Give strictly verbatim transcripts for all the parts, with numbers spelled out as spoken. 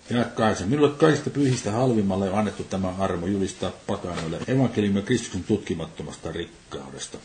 Ja kahdeksan. Minulle kaikista pyhistä halvimmalle on annettu tämä armo julistaa pakanoille evankeliumia Kristuksen tutkimattomasta rikkaudesta.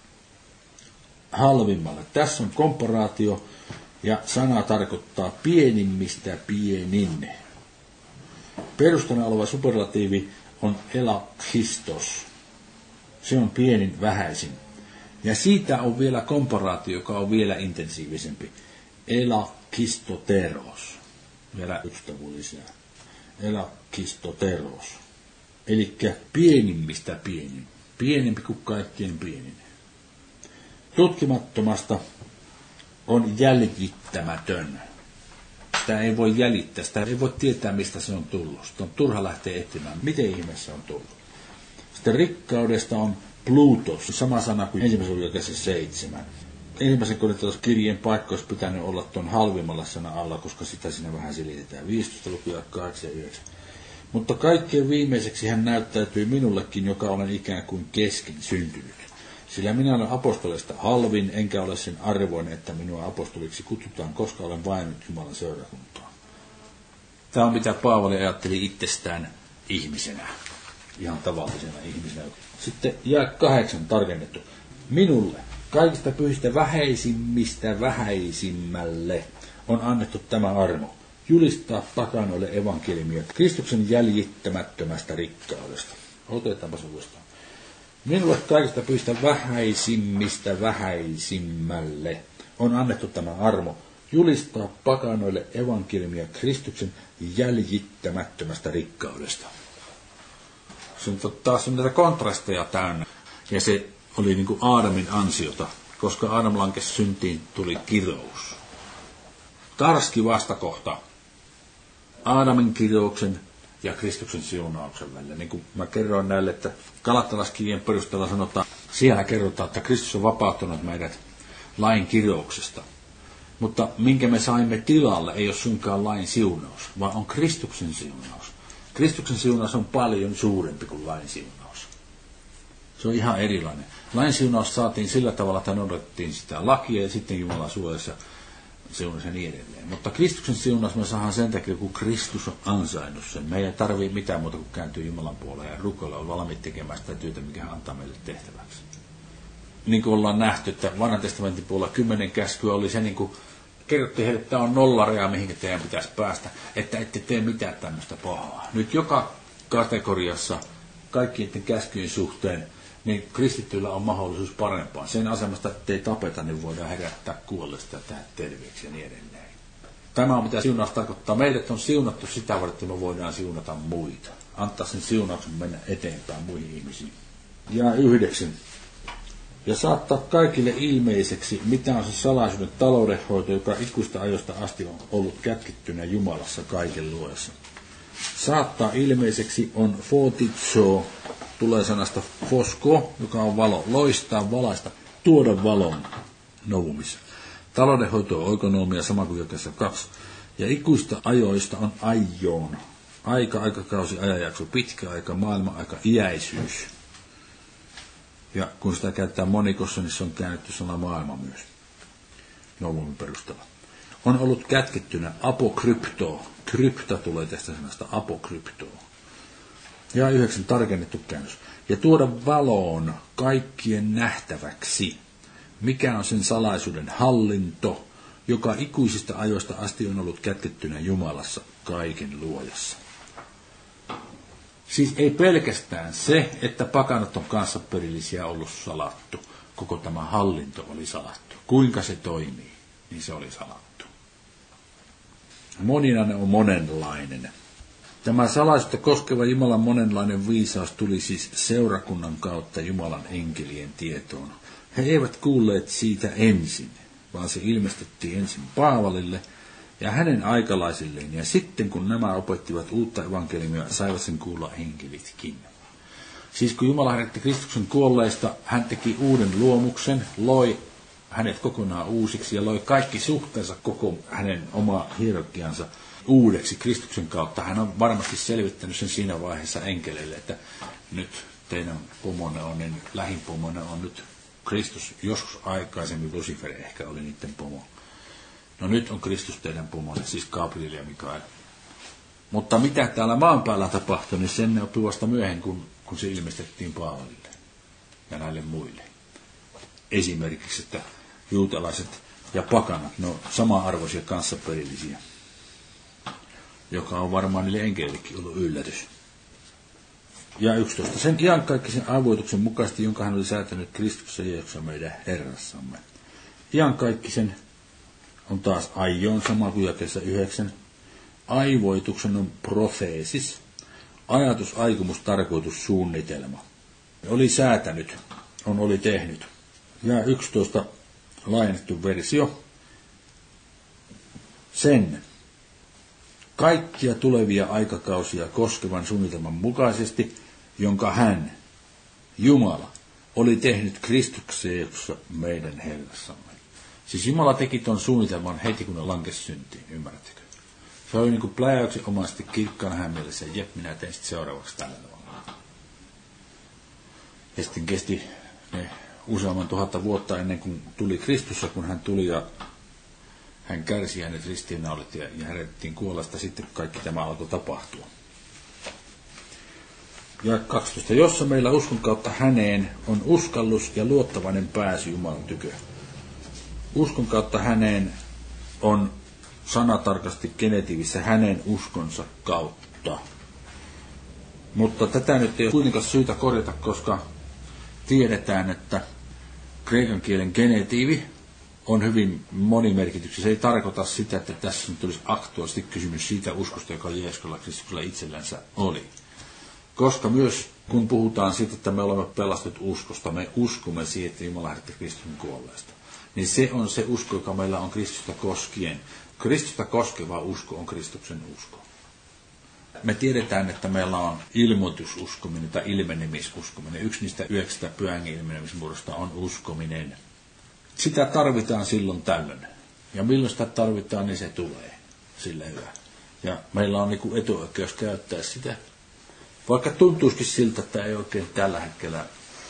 Halvimmalle. Tässä on komparaatio ja sana tarkoittaa pienimmistä pienin. Perustana oleva superlatiivi on elakhistos. Se on pienin, vähäisin. Ja siitä on vielä komparaatio, joka on vielä intensiivisempi. Elakhistoteros. Vielä yksi tavu lisää. Elakhistoteros. Eli pienimmistä pienin. Pienempi kuin kaikkien pienin. Tutkimattomasta on jäljittämätön. Sitä ei voi jäljittää, sitä ei voi tietää, mistä se on tullut. Sitä on turha lähteä etsimään, miten ihmeessä on tullut. Sitten rikkaudesta on Plutos, sama sana kuin ensimmäisen luokan seitsemän. Ensimmäisen kirjeen paikka olisi pitänyt olla tuon halvimmalla sana alla, koska sitä siinä vähän selitetään. viisitoista lukuja, kahdeksan ja yhdeksän. Mutta kaikkein viimeiseksi hän näyttäytyy minullekin, joka olen ikään kuin kesken syntynyt. Sillä minä olen apostolista halvin, enkä ole sen arvoinen, että minua apostoliksi kutsutaan, koska olen vainut Jumalan seurakuntaa. Tämä on mitä Paavali ajatteli itsestään ihmisenä, ihan tavallisena ihmisenä. Sitten jää kahdeksan tarkennettu. Minulle, kaikista pyhistä vähäisimmistä vähäisimmälle, on annettu tämä armo. Julistaa pakanoille evankeliumia Kristuksen jäljittämättömästä rikkaudesta. Otetaanpa se uudestaan. Minulle kaikista pyhistä vähäisimmistä vähäisimmälle on annettu tämä armo. Julistaa pakanoille evankeliumia Kristuksen jäljittämättömästä rikkaudesta. Se on taas näitä kontrasteja täynnä. Ja se oli niin kuin Aadamin ansiota, koska Aadam lankesi syntiin, tuli kirous. Tarski vastakohta Aadamin kirouksen ja Kristuksen siunauksen välillä. Niin kuin mä kerroin näille, että Galatalaiskirjeen perusteella sanotaan, siellä kerrotaan, että Kristus on vapauttanut meidät lain kirouksesta. Mutta minkä me saimme tilalle, ei ole suinkaan lain siunaus, vaan on Kristuksen siunaus. Kristuksen siunaus on paljon suurempi kuin lain siunaus. Se on ihan erilainen. Lain siunaus saatiin sillä tavalla, että noudatettiin sitä lakia ja sitten Jumalan suojassa siunas ja niin edelleen. Mutta Kristuksen siunaus me saadaan sen takia, kun Kristus on ansainnut sen. Me ei tarvitse mitään muuta kuin kääntyä Jumalan puoleen ja rukoilla on valmiit tekemään sitä työtä, mikä hän antaa meille tehtäväksi. Niin kuin ollaan nähty, että vanhan testamentin puolella kymmenen käskyä oli se, niin kuin kerrottiin heille, että tämä on nollaraja, mihinkä teidän pitäisi päästä, että ette tee mitään tämmöistä pahaa. Nyt joka kategoriassa kaikkien käskyjen suhteen niin kristittyillä on mahdollisuus parempaan. Sen asemasta, ettei tapeta, niin voidaan herättää kuolleista ja tehdä terveeksi ja niin edelleen. Tämä on mitä siunaus tarkoittaa. Meidät on siunattu sitä varten, että me voidaan siunata muita. Antaa sen siunauksen mennä eteenpäin muihin ihmisiin. Ja yhdeksän. Ja saattaa kaikille ilmeiseksi, mitä on se salaisuuden taloudenhoito, joka ikuista ajoista asti on ollut kätkittynä Jumalassa kaiken luojassa. Saattaa ilmeiseksi on fotitso, tulee sanasta fosko, joka on valo, loistaa, valaista, tuoda valon novumis. Taloudenhoito on oikonomia, sama kuin jakessa kaksi. Ja ikuista ajoista on aion. Aika, aikakausi, ajanjakso, pitkä aika, maailma-aika, iäisyys. Ja kun sitä käytetään monikossa, niin se on käännetty sana maailma myös. Novumin perusteella. On ollut kätkettynä apokrypto. Krypta tulee tästä sanasta apokrypto. Ja yhdeksän tarkennettu käännös. Ja tuoda valoon kaikkien nähtäväksi, mikä on sen salaisuuden hallinto, joka ikuisista ajoista asti on ollut kätkettynä Jumalassa kaiken luojassa. Siis ei pelkästään se, että pakanat on kanssaperillisiä ollut salattu. Koko tämä hallinto oli salattu. Kuinka se toimii, niin se oli salattu. Moninainen on monenlainen. Tämä salaisuutta koskeva Jumalan monenlainen viisaus tuli siis seurakunnan kautta Jumalan enkelien tietoon. He eivät kuulleet siitä ensin, vaan se ilmestettiin ensin Paavalille ja hänen aikalaisilleen. Ja sitten kun nämä opettivat uutta evankeliumia, saivat sen kuulla enkelitkin. Siis kun Jumala herätti Kristuksen kuolleista, hän teki uuden luomuksen, loi hänet kokonaan uusiksi ja loi kaikki suhteensa koko hänen oma hierarkiansa uudeksi Kristuksen kautta. Hän on varmasti selvittänyt sen siinä vaiheessa enkeleille, että nyt teidän pomonne on, niin lähin pomonne on nyt Kristus. Joskus aikaisemmin Lucifer ehkä oli niiden pomo. No nyt on Kristus teidän pomonne, siis Gabriel ja Mikael. Mutta mitä täällä maan päällä tapahtui, niin sen oppi vasta myöhemmin, kun, kun se ilmestettiin Paavalille ja näille muille. Esimerkiksi, että juutalaiset ja pakanat, ne on sama-arvoisia kanssaperillisiä, joka on varmaan niille enkeleillekin ollut yllätys. Ja yksitoista. Sen iankaikkisen avoituksen mukaisesti, jonka hän oli säätänyt Kristuksessa Jeesuksessa meidän Herrassamme. Iankaikkisen on taas aion, sama kuin jakeessa yhdeksän. Aivoituksen on profeesis, ajatus, aikomus, tarkoitus, suunnitelma. Oli säätänyt, on oli tehnyt. Ja yksitoista laajennettu versio. Sen kaikkia tulevia aikakausia koskevan suunnitelman mukaisesti, jonka hän, Jumala, oli tehnyt Kristuksessa meidän Herrassamme. Siis Jumala teki tuon suunnitelman heti, kun ne lankesi syntiin, ymmärrättekö? Se oli niin kuin pläjäyksen omasti kirkkaana hän mielessä, jep, minä teen sitten seuraavaksi tällä tavalla. Ja sitten kesti ne useamman tuhatta vuotta ennen kuin tuli Kristussa, kun hän tuli ja hän kärsi, hänet ristiinnaulettiin ja herätettiin kuolesta, sitten kaikki tämä alkoi tapahtua. Ja kaksitoista. Jossa meillä uskon kautta häneen on uskallus ja luottavainen pääsy Jumalan tykö. Uskon kautta häneen on sanatarkasti genetiivissä hänen uskonsa kautta. Mutta tätä nyt ei ole kuitenkaan syytä korjata, koska tiedetään, että kreikan kielen genetiivi on hyvin monimerkityksessä. Se ei tarkoita sitä, että tässä nyt olisi aktuaalisesti kysymys siitä uskosta, joka Jeesuksella Kristuksella itsellänsä oli. Koska myös kun puhutaan siitä, että me olemme pelastetut uskosta, me uskomme siihen, että Jumala lähetti Kristuksen kuolleesta. Niin se on se usko, joka meillä on Kristusta koskien. Kristusta koskeva usko on Kristuksen usko. Me tiedetään, että meillä on ilmoitususkominen tai ilmenemisuskominen. Yksi niistä yhdeksästä pyhän ilmenemismuodosta on uskominen. Sitä tarvitaan silloin tällöin. Ja milloin sitä tarvitaan, niin se tulee. Sillä hyvä. Ja meillä on niin etuoikeus käyttää sitä. Vaikka tuntuisikin siltä, että ei oikein tällä hetkellä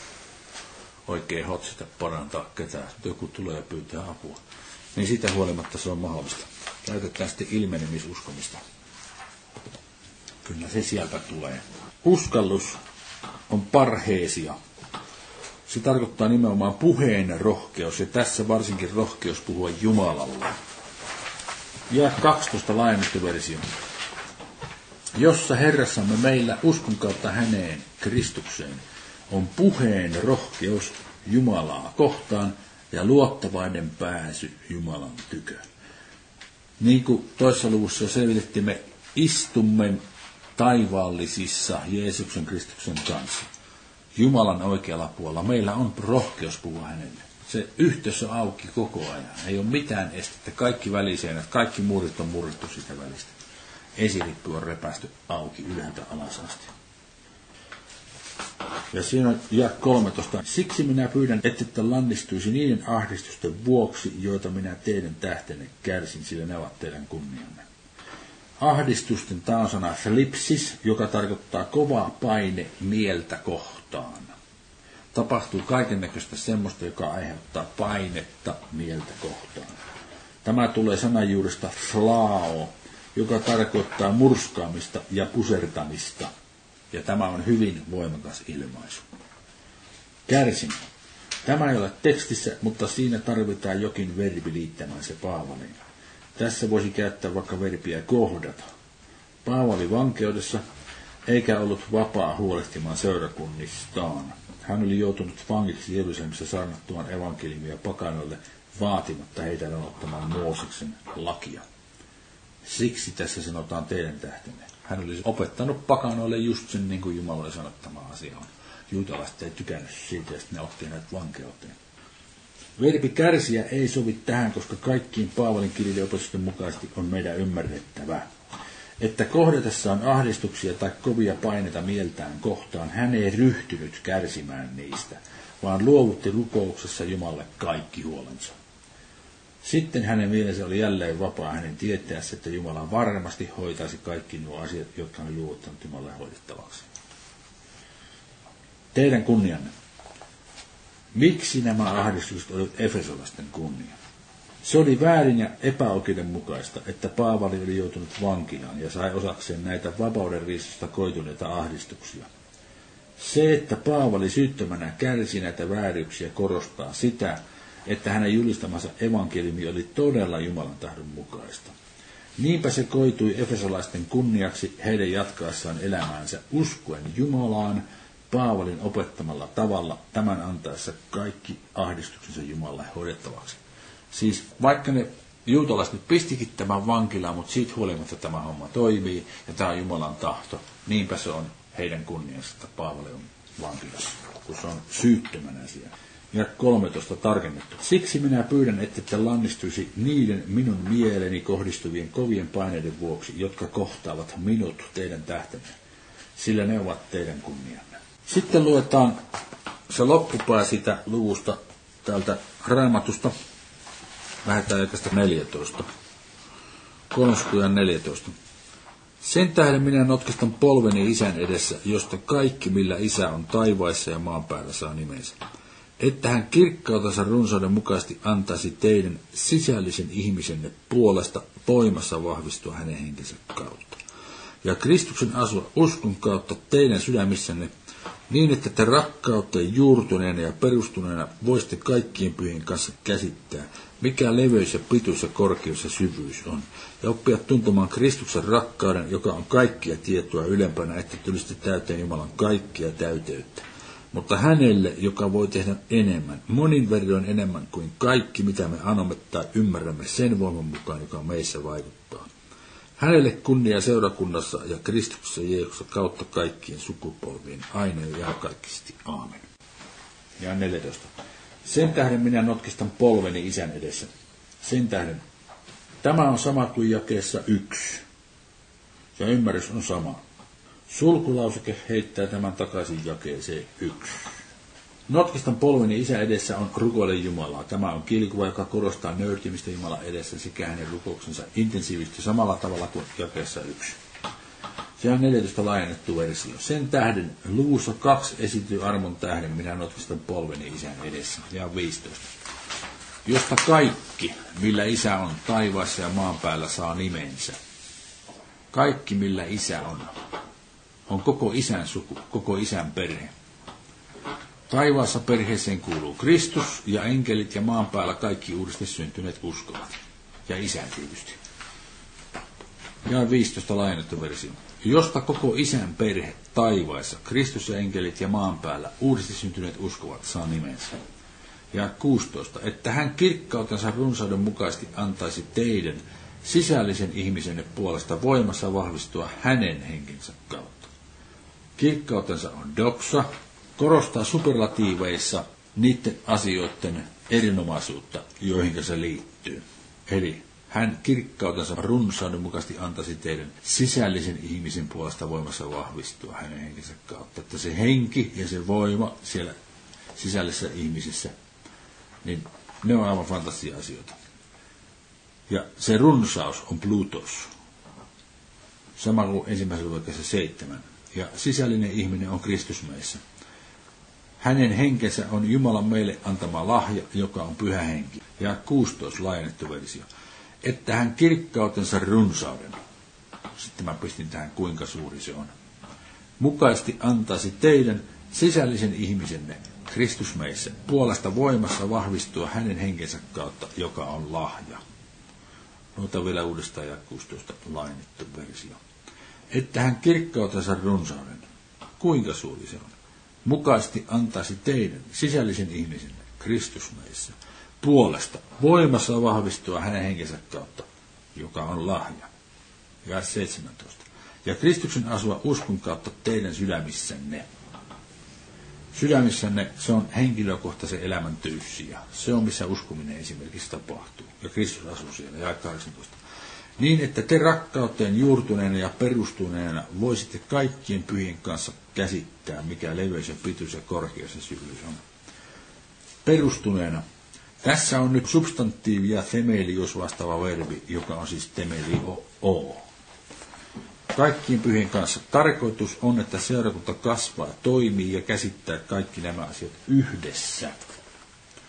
oikein hotsita parantaa ketään. Joku tulee ja pyytää apua. Niin siitä huolimatta se on mahdollista. Käytetään sitten ilmenemisuskomista. Kyllä se sieltä tulee. Uskallus on parheesia. Se tarkoittaa nimenomaan puheen rohkeus, ja tässä varsinkin rohkeus puhua Jumalalle. Ja kaksitoista laajennettu versio. Jossa Herrassamme meillä uskon kautta häneen, Kristukseen, on puheen rohkeus Jumalaa kohtaan ja luottavainen pääsy Jumalan tykö. Niin kuin toisessa luvussa selvitettiin, me istumme taivaallisissa Jeesuksen Kristuksen kanssa. Jumalan oikealla puolella. Meillä on rohkeus puhua hänelle. Se yhteys on auki koko ajan. Ei ole mitään estettä. Kaikki väliseinät, kaikki muurit on murrettu sitä välistä. Esirippu on repästy auki ylhäältä alas asti. Ja siinä on jae kolmetoista. Siksi minä pyydän, ette lannistuisi niiden ahdistusten vuoksi, joita minä teidän tähtenne kärsin, sillä ne ovat teidän kunnianne. Ahdistusten tämä on sana flipsis, joka tarkoittaa kovaa paine mieltä kohtaan. Tapahtuu kaikennäköistä semmoista, joka aiheuttaa painetta mieltä kohtaan. Tämä tulee sanajuuresta flao, joka tarkoittaa murskaamista ja pusertamista. Ja tämä on hyvin voimakas ilmaisu. Kärsin. Tämä ei ole tekstissä, mutta siinä tarvitaan jokin verbi liittämään se Paavaliin. Tässä voisi käyttää vaikka verbiä kohdata. Paavali vankeudessa, eikä ollut vapaa huolehtimaan seurakunnistaan. Hän oli joutunut vangiksi Jerusalemissa saarnattuaan evankeliumia pakanoille vaatimatta heitä noudattamaan Mooseksen lakia. Siksi tässä sanotaan teidän tähtenne. Hän oli opettanut pakanoille just sen niin kuin Jumalalle sanottama asia on. Juutalaiset ei tykännyt siitä ja sitten ne otti näitä vankeuteen. Verbi kärsiä ei sovi tähän, koska kaikkiin Paavalin kirjojen opetusten mukaisesti on meidän ymmärrettävä, että kohdatessaan ahdistuksia tai kovia paineita mieltään kohtaan, hän ei ryhtynyt kärsimään niistä, vaan luovutti rukouksessa Jumalalle kaikki huolensa. Sitten hänen mielensä oli jälleen vapaa hänen tietäessä, että Jumala varmasti hoitaisi kaikki nuo asiat, jotka hän oli luovuttanut Jumalalle hoidettavaksi. Teidän kunnianne. Miksi nämä ahdistukset olivat efesolaisten kunnia? Se oli väärin ja epäoikeudenmukaista, että Paavali oli joutunut vankilaan ja sai osakseen näitä vapauden riistosta koituneita ahdistuksia. Se, että Paavali syyttömänä kärsi näitä vääryyksiä, korostaa sitä, että hänen julistamansa evankeliumi oli todella Jumalan tahdon mukaista. Niinpä se koitui efesolaisten kunniaksi heidän jatkaessaan elämäänsä uskoen Jumalaan Paavalin opettamalla tavalla, tämän antaessa kaikki ahdistuksensa Jumalalle hoidettavaksi. Siis vaikka ne juutalaiset nyt pistikin tämän vankilaan, mutta siitä huolimatta tämä homma toimii ja tämä on Jumalan tahto, niinpä se on heidän kunniansa, että Paavali on vankilassa, kun se on syyttömänä siellä. Ja kolmetoista tarkennettu. Siksi minä pyydän, että te lannistuisi niiden minun mieleeni kohdistuvien kovien paineiden vuoksi, jotka kohtaavat minut teidän tähtenne, sillä ne ovat teidän kunnianne. Sitten luetaan se loppupää sitä luvusta täältä Raamatusta. Lähdetään oikeasta neljätoista. kolmekymmentä neljätoista. Sen tähden minä notkastan polveni isän edessä, josta kaikki, millä isä on taivaissa ja maan päällä, saa nimensä. Että hän kirkkautensa runsauden mukaisesti antaisi teidän sisällisen ihmisenne puolesta voimassa vahvistua hänen henkensä kautta. Ja Kristuksen asua uskon kautta teidän sydämissänne, niin että te rakkauteen juurtuneena ja perustuneena voisitte kaikkien pyhien kanssa käsittää, mikä leveys ja pituus ja korkeus ja syvyys on, ja oppia tuntemaan Kristuksen rakkauden, joka on kaikkia tietoa ylempänä, että tulisitte täyteen Jumalan kaikkia täyteyttä. Mutta hänelle, joka voi tehdä enemmän, monin verroin enemmän kuin kaikki, mitä me anomme tai ymmärrämme sen voiman mukaan, joka meissä vaikuttaa. Hänelle kunnia seurakunnassa ja Kristuksessa Jeesuksessa kautta kaikkien sukupolvien, aina ja iankaikkisesti. Aamen. Ja neljätoista. Sen tähden minä notkistan polveni isän edessä. Sen tähden. Tämä on sama kuin jakeessa yksi. Ja ymmärrys on sama. Sulkulauseke heittää tämän takaisin jakeeseen yksi. Notkistan polveni isän edessä on rukoile Jumalaa. Tämä on kielikuva, joka korostaa nöyrtymistä Jumalan edessä sekä hänen rukouksensa intensiivisesti samalla tavalla kuin jakeessa yksi. Se on neljätoista laajennettu versio. Sen tähden luvussa kaksi esityy armon tähden, minä notkistan polveni isän edessä. Ja viisitoista. Josta kaikki, millä isä on taivaassa ja maan päällä, saa nimensä. Kaikki, millä isä on, on koko isän suku, koko isän perhe. Taivaassa perheeseen kuuluu Kristus ja enkelit ja maan päällä kaikki uudesti syntyneet uskovat. Ja isän tietysti. Ja viisitoista laajennettu versio. Josta koko isän perhe taivaissa, Kristus ja enkelit ja maan päällä uudesti syntyneet uskovat, saa nimensä. Ja kuusitoista. Että hän kirkkautensa runsauden mukaisesti antaisi teidän sisällisen ihmisenne puolesta voimassa vahvistua hänen henkensä kautta. Kirkkautensa on doxa, korostaa superlatiiveissa niiden asioiden erinomaisuutta, joihin se liittyy. Eli hän kirkkautensa runsauden mukaisesti antaisi teidän sisällisen ihmisen puolesta voimassa vahvistua hänen henkensä kautta. Että se henki ja se voima siellä sisällisessä ihmisessä, niin ne on aivan fantasia asioita. Ja se runsaus on Plutos. Sama kuin ensimmäisellä luokassa seitsemän. Ja sisällinen ihminen on Kristus meissä. Hänen henkensä on Jumalan meille antama lahja, joka on pyhä henki. Ja kuusitoista laajennettu versio. Että hän kirkkautensa runsauden. Sitten mä pistin tähän, kuinka suuri se on. Mukaisesti antaisi teidän sisällisen ihmisenne, Kristus meissä, puolesta voimassa vahvistua hänen henkensä kautta, joka on lahja. Noita vielä uudestaan ja kuusitoista laajennettu versio. Että hän kirkkautensa runsauden. Kuinka suuri se on? Mukaisesti antaisi teidän sisällisen ihmisen, Kristus meissä, puolesta voimassa vahvistua hänen henkensä kautta, joka on lahja. Ja seitsemäntoista. Ja Kristuksen asua uskon kautta teidän sydämissänne. Sydämissänne se on henkilökohtaisen elämän tyyssiä. Se on, missä uskominen esimerkiksi tapahtuu. Ja Kristus asuu siellä. Ja kahdeksantoista. Niin, että te rakkauteen juurtuneena ja perustuneena voisitte kaikkien pyhien kanssa käsittää, mikä leveys ja pituus ja korkeus ja syvyys on. Perustuneena. Tässä on nyt substantiivi ja themelios vastaava verbi, joka on siis temelio o. Kaikkien pyhien kanssa. Tarkoitus on, että seurakunta kasvaa, toimii ja käsittää kaikki nämä asiat yhdessä.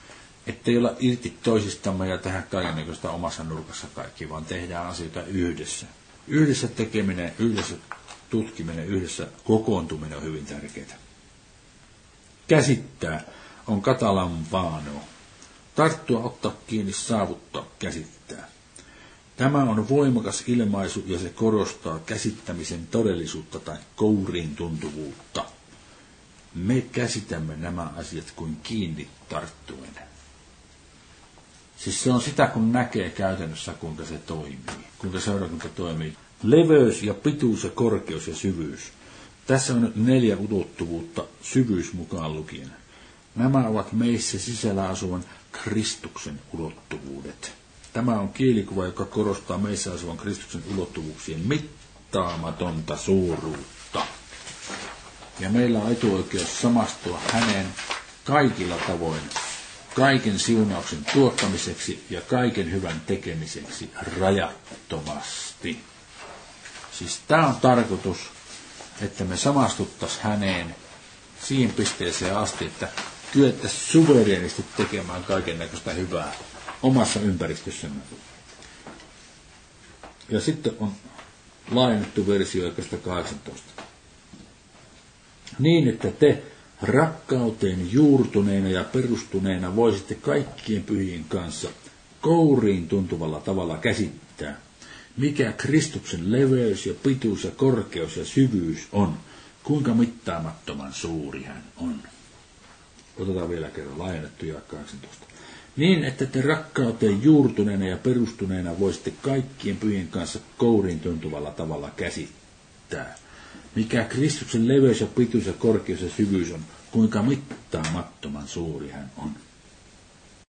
ettei olla irti toisistamme ja tehdä kaikennäköistä omassa nurkassa kaikki, vaan tehdään asioita yhdessä. Yhdessä tekeminen, yhdessä tutkiminen, yhdessä kokoontuminen on hyvin tärkeää. Käsittää on katalan vaano. Tarttua, ottaa kiinni, saavuttaa, käsittää. Tämä on voimakas ilmaisu ja se korostaa käsittämisen todellisuutta tai kouriin tuntuvuutta. Me käsitämme nämä asiat kuin kiinni tarttuen. Siis se on sitä, kun näkee käytännössä, kuinka se toimii, kuinka seurakunta toimii. Leveys ja pituus ja korkeus ja syvyys. Tässä on neljä ulottuvuutta, syvyys mukaan lukien. Nämä ovat meissä sisällä asuvan Kristuksen ulottuvuudet. Tämä on kielikuva, joka korostaa meissä asuvan Kristuksen ulottuvuuksien mittaamatonta suuruutta. Ja meillä on etuoikeus samastua häneen kaikilla tavoin, kaiken siunauksen tuottamiseksi ja kaiken hyvän tekemiseksi rajattomasti. Siis tämä on tarkoitus, että me samastuttaisiin häneen siihen pisteeseen asti, että kyettäisiin suvereenisti tekemään kaiken näköistä hyvää omassa ympäristössämme. Ja sitten on laajennettu versio ekasta kahdeksantoista. Niin, että te rakkauteen juurtuneena ja perustuneena voisitte kaikkien pyhien kanssa kouriin tuntuvalla tavalla käsittää, mikä Kristuksen leveys ja pituus ja korkeus ja syvyys on, kuinka mittaamattoman suuri hän on. Otetaan vielä kerran laajennettu jae kahdeksantoista. Niin, että te rakkauteen juurtuneena ja perustuneena voisitte kaikkien pyhien kanssa kouriin tuntuvalla tavalla käsittää, mikä Kristuksen leveys ja pituus ja korkeus ja syvyys on, kuinka mittaamattoman suuri hän on.